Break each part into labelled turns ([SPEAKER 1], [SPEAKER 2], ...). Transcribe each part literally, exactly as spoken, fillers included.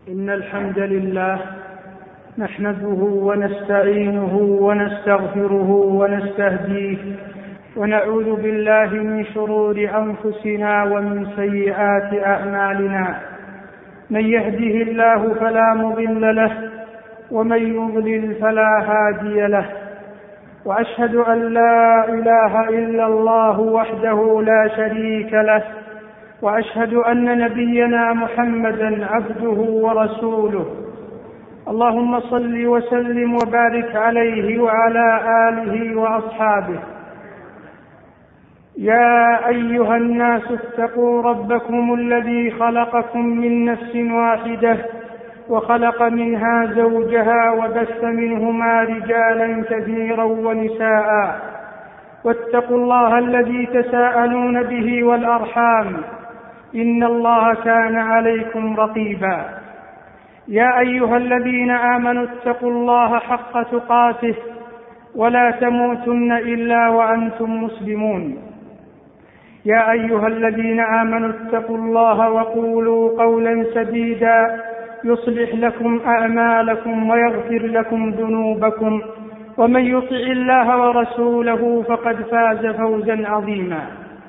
[SPEAKER 1] إن الحمد لله نحمده ونستعينه ونستغفره ونستهديه ونعوذ بالله من شرور أنفسنا ومن سيئات أعمالنا. من يهده الله فلا مضل له ومن يضلل فلا هادي له، وأشهد أن لا إله إلا الله وحده لا شريك له، وأشهد أن نبينا محمدا عبده ورسوله. اللهم صل وسلم وبارك عليه وعلى آله وأصحابه. يا أيها الناس اتقوا ربكم الذي خلقكم من نفس واحدة وخلق منها زوجها وبث منهما رجالا كثيرا ونساء، واتقوا الله الذي تساءلون به والأرحام، إن الله كان عليكم رقيبا. يا أيها الذين آمنوا اتقوا الله حق تقاته ولا تموتن إلا وأنتم مسلمون. يا أيها الذين آمنوا اتقوا الله وقولوا قولا سديدا يصلح لكم أعمالكم ويغفر لكم ذنوبكم، ومن يطع الله ورسوله فقد فاز فوزا عظيما.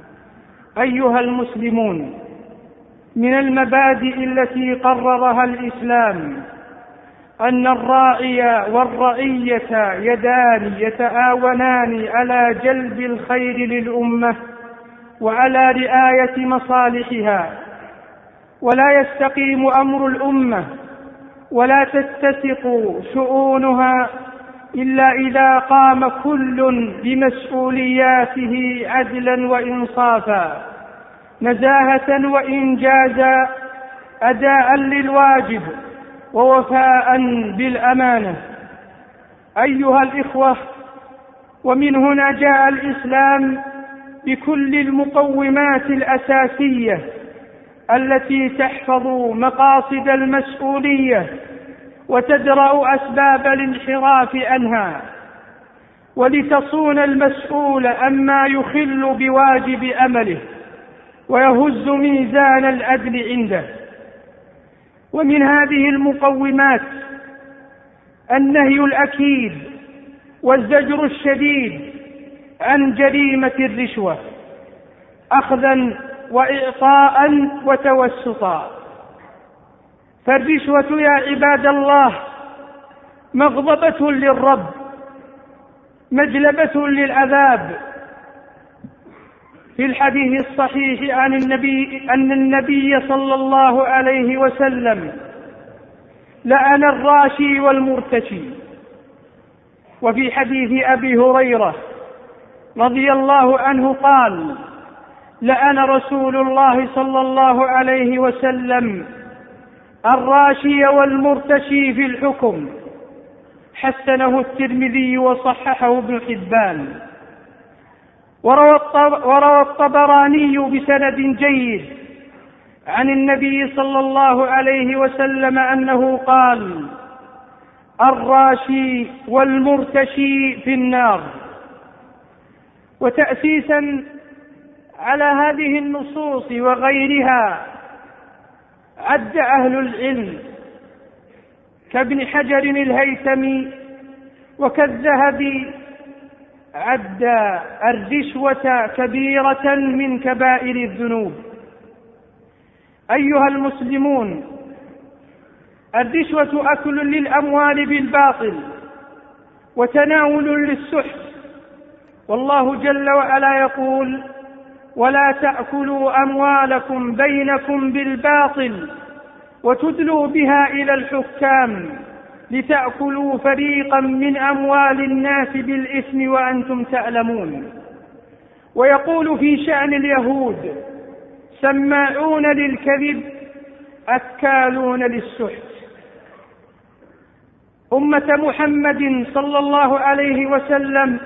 [SPEAKER 1] أيها المسلمون، من المبادئ التي قررها الإسلام أن الراعي والرعية يدان يتعاونان على جلب الخير للأمة وعلى رعاية مصالحها، ولا يستقيم أمر الأمة ولا تتسق شؤونها إلا إذا قام كل بمسؤولياته عدلا وإنصافا، نزاهة وإنجازا، أداء للواجب ووفاء بالأمانة. أيها الإخوة، ومن هنا جاء الإسلام بكل المقومات الأساسية التي تحفظ مقاصد المسؤولية وتدرأ أسباب الانحراف عنها، ولتصون المسؤول عما يخل بواجب أمله ويهز ميزان العدل عنده. ومن هذه المقومات النهي الأكيد والزجر الشديد عن جريمة الرشوة، أخذا وإعطاء وتوسطا. فالرشوة يا عباد الله مغضبة للرب، مجلبة للعذاب. في الحديث الصحيح عن النبي أن النبي صلى الله عليه وسلم لعن الراشي والمرتشي. وفي حديث أبي هريرة رضي الله عنه قال: لعن رسول الله صلى الله عليه وسلم الراشي والمرتشي في الحكم. حسنه الترمذي وصححه ابن حبان. وروى الطبراني بسند جيد عن النبي صلى الله عليه وسلم أنه قال: الراشي والمرتشي في النار. وتأسيسا على هذه النصوص وغيرها عد أهل العلم كابن حجر الهيثمي وكالذهبي عد الرشوة كبيرة من كبائر الذنوب. أيها المسلمون، الرشوة أكل للأموال بالباطل وتناول للسحت، والله جل وعلا يقول: ولا تأكلوا أموالكم بينكم بالباطل وتدلوا بها إلى الحكام لتأكلوا فريقا من أموال الناس بالإثم وأنتم تعلمون. ويقول في شأن اليهود: سماعون للكذب أكالون للسحت. أمة محمد صلى الله عليه وسلم،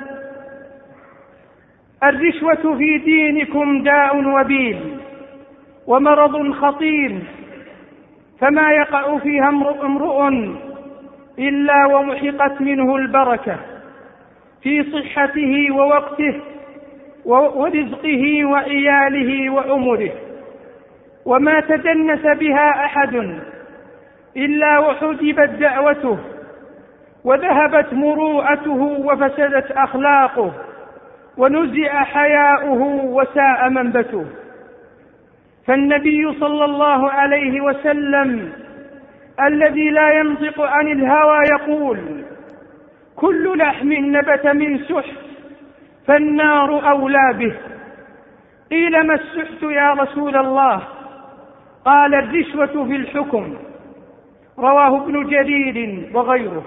[SPEAKER 1] الرشوة في دينكم داء وبيل ومرض خطير، فما يقع فيها امرؤ إلا ومحقت منه البركة في صحته ووقته ورزقه وعياله وعمره. وما تدنس بها أحد إلا وحجبت دعوته وذهبت مروءته وفسدت أخلاقه ونزع حياؤه وساء منبته. فالنبي صلى الله عليه وسلم الذي لا ينطق عن الهوى يقول: كل لحم نبت من سحت فالنار أولى به. قيل: ما السحت يا رسول الله؟ قال: الرشوة في الحكم. رواه ابن جرير وغيره.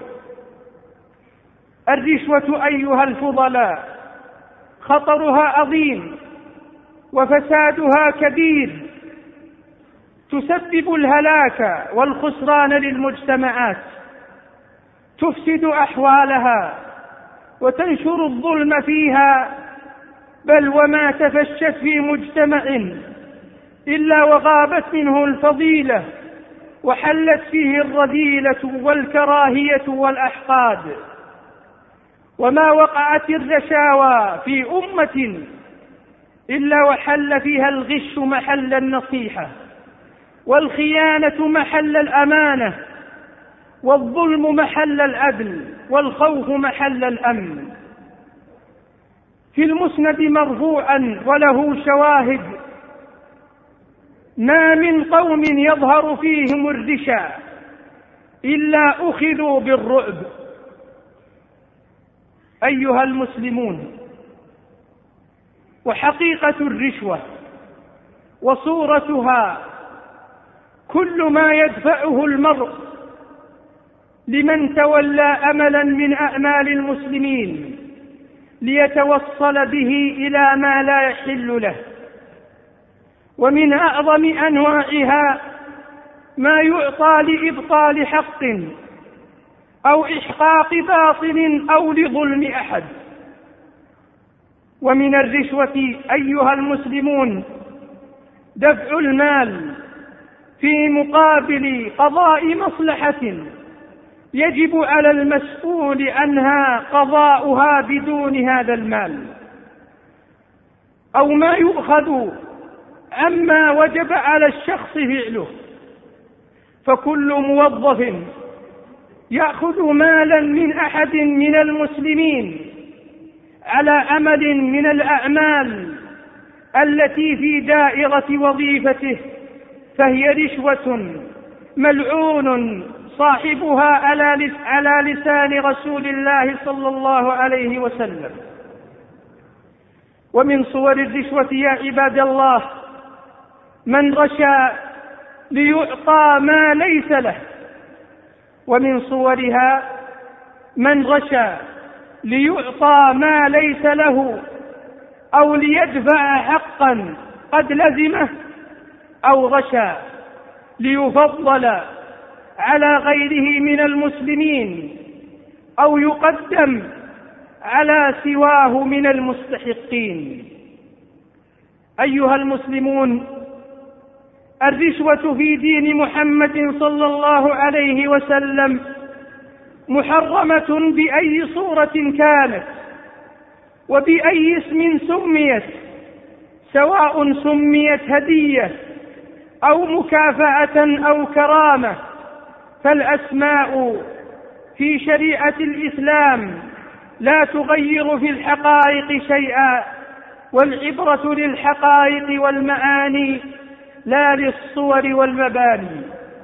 [SPEAKER 1] الرشوة أيها الفضلاء خطرها عظيم وفسادها كبير، تسبب الهلاك والخسران للمجتمعات، تفسد أحوالها وتنشر الظلم فيها، بل وما تفشت في مجتمع إلا وغابت منه الفضيلة وحلت فيه الرذيلة والكراهية والأحقاد. وما وقعت الرشاوى في أمة إلا وحل فيها الغش محل النصيحة، والخيانة محل الأمانة، والظلم محل العدل، والخوف محل الأمن. في المسند مرفوعا وله شواهد: ما من قوم يظهر فيهم الرشا إلا أخذوا بالرعب. أيها المسلمون، وحقيقة الرشوة وصورتها كل ما يدفعه المرء لمن تولى أملا من أعمال المسلمين ليتوصل به إلى ما لا يحل له. ومن أعظم أنواعها ما يعطى لإبطال حق أو إحقاق باطل أو لظلم أحد. ومن الرشوة أيها المسلمون دفع المال في مقابل قضاء مصلحة يجب على المسؤول عنها قضاؤها بدون هذا المال، أو ما يؤخذ عما وجب على الشخص فعله. فكل موظف يأخذ مالا من أحد من المسلمين على عمل من الأعمال التي في دائرة وظيفته فهي رشوة ملعون صاحبها على لسان رسول الله صلى الله عليه وسلم. ومن صور الرشوة يا عباد الله من رشى ليعطى ما ليس له، ومن صورها من رشى ليعطى ما ليس له أو ليدفع حقا قد لزمه، أو رشى ليفضل على غيره من المسلمين أو يقدم على سواه من المستحقين. أيها المسلمون، الرشوة في دين محمد صلى الله عليه وسلم محرمة بأي صورة كانت وبأي اسم سميت، سواء سميت هدية أو مكافأة أو كرامة، فالأسماء في شريعة الإسلام لا تغير في الحقائق شيئا، والعبرة للحقائق والمعاني لا للصور والمباني.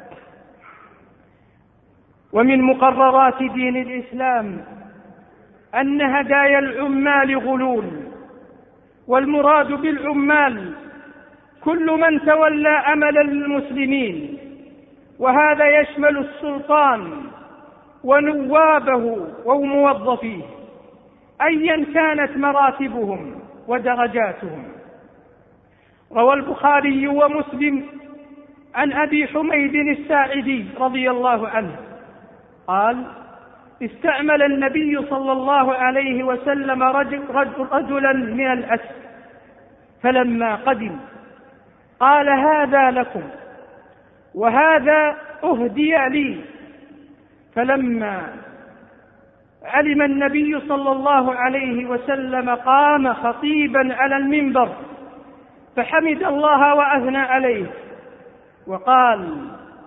[SPEAKER 1] ومن مقررات دين الإسلام أن هدايا العمال غلول، والمراد بالعمال كل من تولى أمل المسلمين، وهذا يشمل السلطان ونوابه وموظفيه أيا كانت مراتبهم ودرجاتهم. روى البخاري ومسلم عن أبي حميد الساعدي رضي الله عنه قال: استعمل النبي صلى الله عليه وسلم رجل رجلا من الأسد، فلما قدم قال: هذا لكم وهذا أهدي لي. فلما علم النبي صلى الله عليه وسلم قام خطيبا على المنبر فحمد الله وأثنى عليه وقال: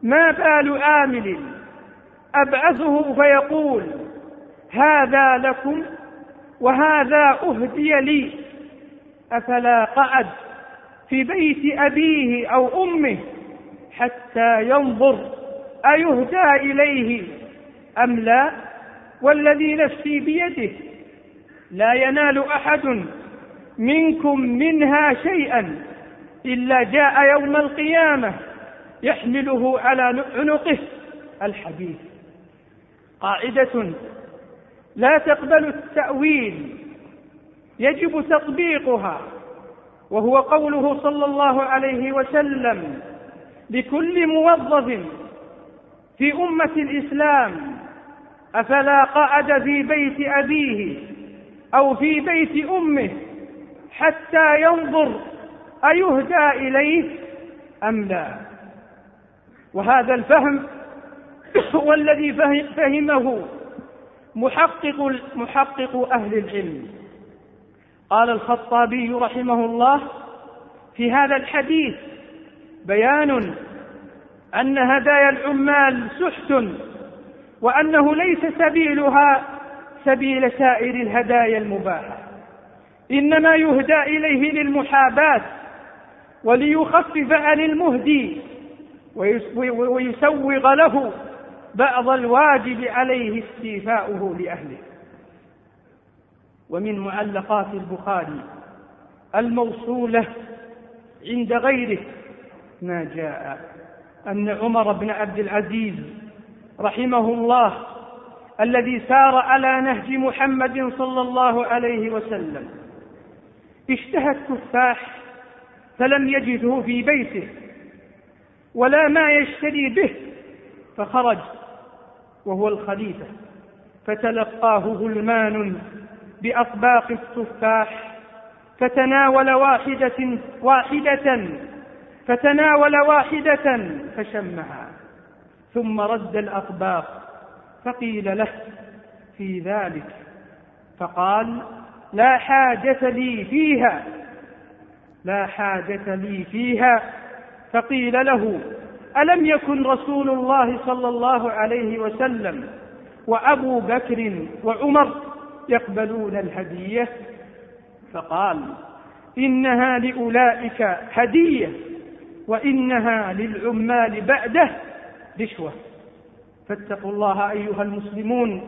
[SPEAKER 1] ما بال آمل أبعثه فيقول هذا لكم وهذا أهدي لي، أفلا قعد في بيت أبيه أو أمه حتى ينظر أيهدى إليه أم لا؟ والذي نفسي بيده لا ينال أحد منكم منها شيئا إلا جاء يوم القيامة يحمله على عنقه الحديث. قاعدة لا تقبل التأويل، يجب تطبيقها، وهو قوله صلى الله عليه وسلم لكل موظف في أمة الإسلام أفلا قعد في بيت أبيه أو في بيت أمه حتى ينظر أيهدى إليه أم لا؟ وهذا الفهم هو الذي فهمه محقق, محقق أهل العلم. قال الخطابي رحمه الله في هذا الحديث بيان أن هدايا العمال سحت، وأنه ليس سبيلها سبيل سائر الهدايا المباحة، إنما يهدى إليه للمحاباة وليخفف عن المهدي ويسوغ له بعض الواجب عليه استيفاؤه لأهله. ومن معلقات البخاري الموصولة عند غيره ما جاء أن عمر بن عبد العزيز رحمه الله الذي سار على نهج محمد صلى الله عليه وسلم اشتهى التفاح فلم يجده في بيته ولا ما يشتري به، فخرج وهو الخليفة فتلقاه غلمان بأطباق التفاح فتناول واحدة واحدة فتناول واحدة فشمها ثم رد الأطباق، فقيل له في ذلك فقال لا حاجة لي فيها لا حاجة لي فيها فقيل له ألم يكن رسول الله صلى الله عليه وسلم وأبو بكر وعمر يقبلون الهدية؟ فقال إنها لأولئك هدية وإنها للعمال بعده رشوة. فاتقوا الله أيها المسلمون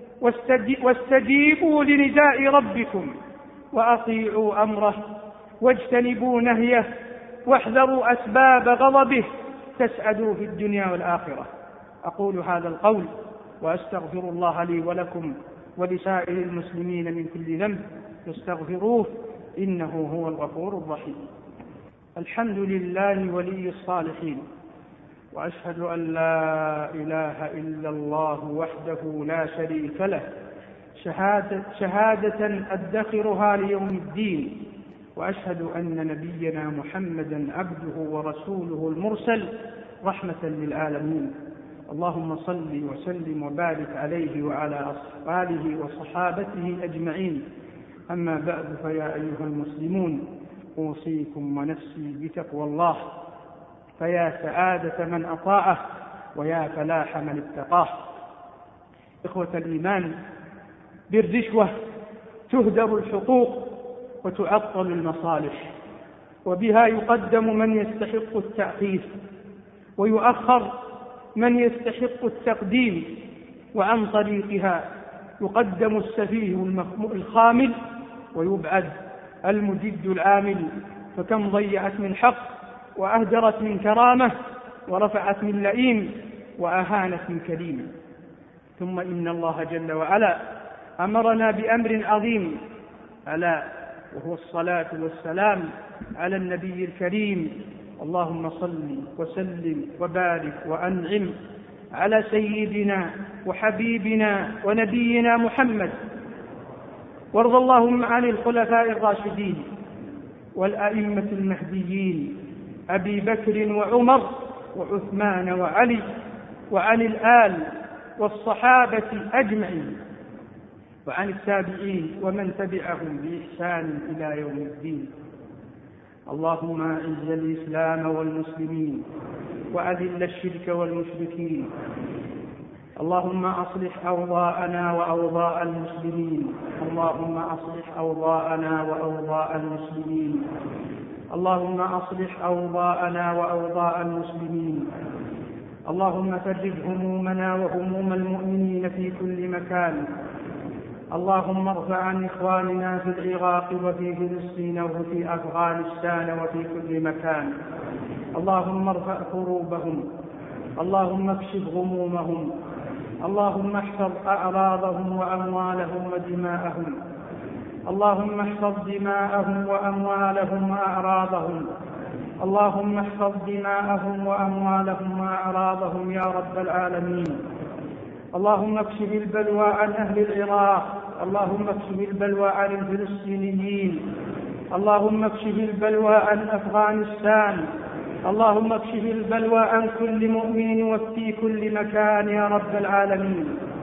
[SPEAKER 1] واستجيبوا لنداء ربكم وأطيعوا أمره واجتنبوا نهيه واحذروا أسباب غضبه تسعدوا في الدنيا والآخرة. أقول هذا القول وأستغفر الله لي ولكم ولسائر المسلمين من كل ذنب فاستغفروه إنه هو الغفور الرحيم. الحمد لله ولي الصالحين، وأشهد أن لا إله إلا الله وحده لا شريك له شهادة, شهادة أدخرها ليوم الدين، وأشهد أن نبينا محمدا عبده ورسوله المرسل رحمة للعالمين. اللهم صل وسلم وبارك عليه وعلى آله وصحابته أجمعين. أما بعد، فيا أيها المسلمون أوصيكم ونفسي بتقوى الله، فيا سعادة من أطاعه ويا فلاح من اتقاه. إخوة الإيمان، بالرشوة تهدر الحقوق وتعطل المصالح، وبها يقدم من يستحق التأخير ويؤخر من يستحق التقديم، وعن طريقها يقدم السفيه الخامل ويبعد المجد العامل. فكم ضيعت من حق وأهدرت من كرامة ورفعت من لئيم وأهانت من كريم. ثم إن الله جل وعلا أمرنا بأمر عظيم ألا وهو الصلاة والسلام على النبي الكريم. اللهم صل وسلم وبارك وأنعم على سيدنا وحبيبنا ونبينا محمد، وارض اللهم عن الخلفاء الراشدين والأئمة المهديين أبي بكر وعمر وعثمان وعلي، وعن الآل والصحابة أجمعين، وعن التابعين ومن تبعهم بإحسان إلى يوم الدين. اللهم أعز الإسلام والمسلمين وأذل الشرك والمشركين. اللهم أصلح أوضاعنا وأوضاع المسلمين. اللهم أصلح أوضاعنا وأوضاع المسلمين. اللهم أصلح أوضاعنا وأوضاع المسلمين. اللهم فرج همومنا وهموم المؤمنين في كل مكان. اللهم ارفع عن إخواننا في العراق وفي فلسطين وفي أفغانستان وفي كل مكان. اللهم ارفع كروبهم. اللهم اكشف غمومهم. اللهم احفظ أعراضهم وأموالهم ودماءهم. اللهم احفظ دماءهم وأموالهم وأعراضهم. اللهم احفظ دماءهم وأموالهم وأعراضهم يا رب العالمين. اللهم اكشف البلوى عن أهل العراق. اللهم اكشف البلوى عن الفلسطينيين. اللهم اكشف البلوى عن أفغانستان. اللهم اكشف البلوى عن كل مؤمن وفي كل مكان يا رب العالمين.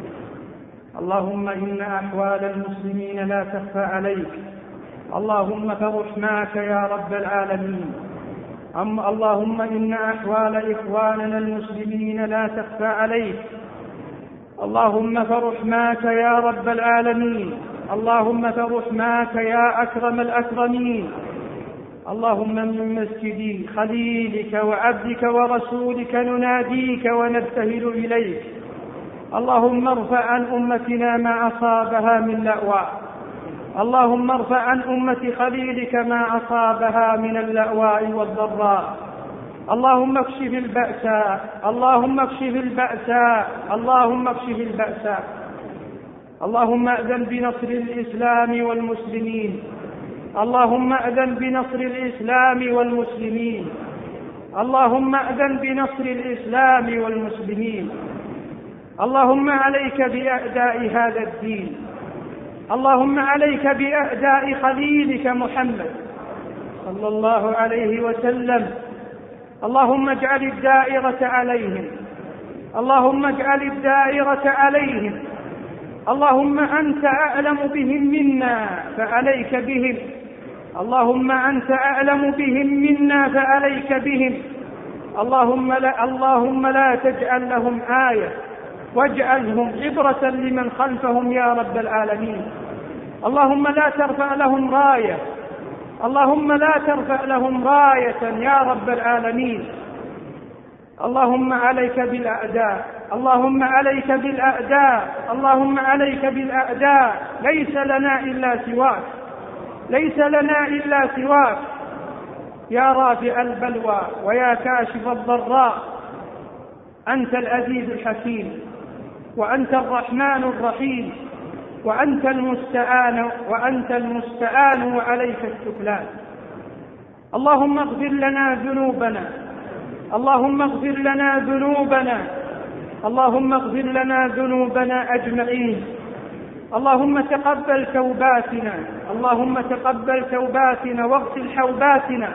[SPEAKER 1] اللهم إن أحوال المسلمين لا تخفى عليك. اللهم فرحماك يا رب العالمين. أم اللهم إن أحوال إخواننا المسلمين لا تخفى عليك. اللهم فرحماك يا رب العالمين. اللهم فرحماك يا أكرم الأكرمين. اللهم من مسجد خليلك وعبدك ورسولك نناديك ونبتهل إليك. اللهم ارفع عن أمتنا ما أصابها من لأواء. اللهم ارفع عن أمة خليلك ما أصابها من اللأواء والضراء. اللهم اكشف البأساء. اللهم اكشف البأساء. اللهم اكشف البأساء. اللهم أذن بنصر الإسلام والمسلمين. اللهم أذن بنصر الإسلام والمسلمين. اللهم أذن بنصر الإسلام والمسلمين. اللهم عليك بأعداء هذا الدين. اللهم عليك بأعداء خليلك محمد صلى الله عليه وسلم. اللهم اجعل الدائرة عليهم. اللهم اجعل الدائرة عليهم. اللهم أنت أعلم بهم منا فعليك بهم. اللهم أنت أعلم بهم منا فعليك بهم. اللهم لا, اللهم لا تجعل لهم آية واجعلهم عبرة لمن خلفهم يا رب العالمين. اللهم لا ترفع لهم راية. اللهم لا ترفع لهم راية يا رب العالمين. اللهم عليك بالأعداء. اللهم عليك بالأعداء. اللهم عليك بالأعداء. ليس لنا إلا سواك. ليس لنا إلا سواك يا رافع البلوى ويا كاشف الضراء. أنت العزيز الحكيم وأنت الرحمن الرحيم وأنت المستعان وأنت المستعان وعليك السفلان. اللهم اغفر لنا ذنوبنا. اللهم اغفر لنا ذنوبنا. اللهم اغفر لنا ذنوبنا أجمعين. اللهم تقبل توباتنا. اللهم تقبل توباتنا واغسل حوباتنا.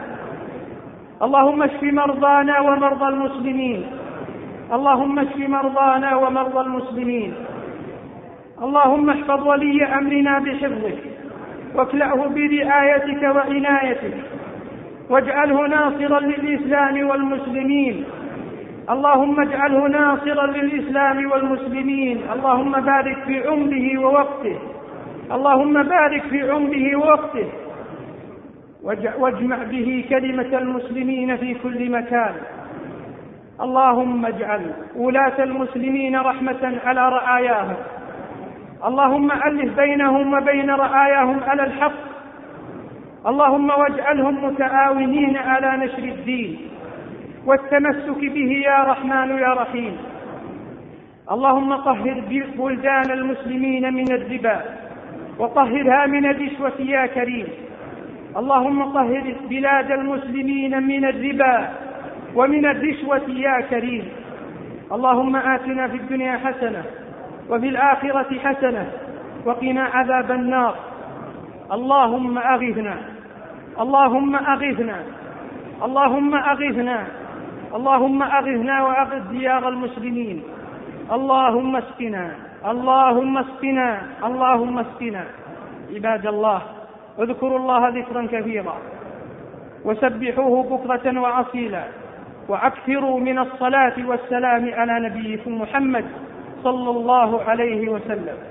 [SPEAKER 1] اللهم اشف مرضانا ومرضى المسلمين. اللهم اشف مرضانا ومرضى المسلمين. اللهم احفظ ولي أمرنا بحفظك واكلأه برعايتك وعنايتك واجعله ناصرا للإسلام والمسلمين. اللهم اجعله ناصرا للإسلام والمسلمين. اللهم بارك في عمره ووقته. اللهم بارك في عمره ووقته واجمع به كلمة المسلمين في كل مكان. اللهم اجعل ولاة المسلمين رحمة على رعاياهم. اللهم ألف بينهم وبين رعاياهم على الحق. اللهم واجعلهم متعاونين على نشر الدين والتمسك به يا رحمن يا رحيم. اللهم طهر بلدان المسلمين من الربا وطهرها من الرشوة يا كريم. اللهم طهر بلاد المسلمين من الربا ومن الرشوة يا كريم. اللهم آتنا في الدنيا حسنة وفي الآخرة حسنة وقنا عذاب النار. اللهم أغثنا. اللهم أغثنا. اللهم أغثنا. اللهم أغثنا وأغث ديار المسلمين. اللهم اسقنا. اللهم اسقنا. اللهم اسقنا. عباد الله، اذكروا الله ذكرا كثيرا وسبحوه بكرة وأصيلا وأكثروا من الصلاة والسلام على نبيكم محمد صلى الله عليه وسلم.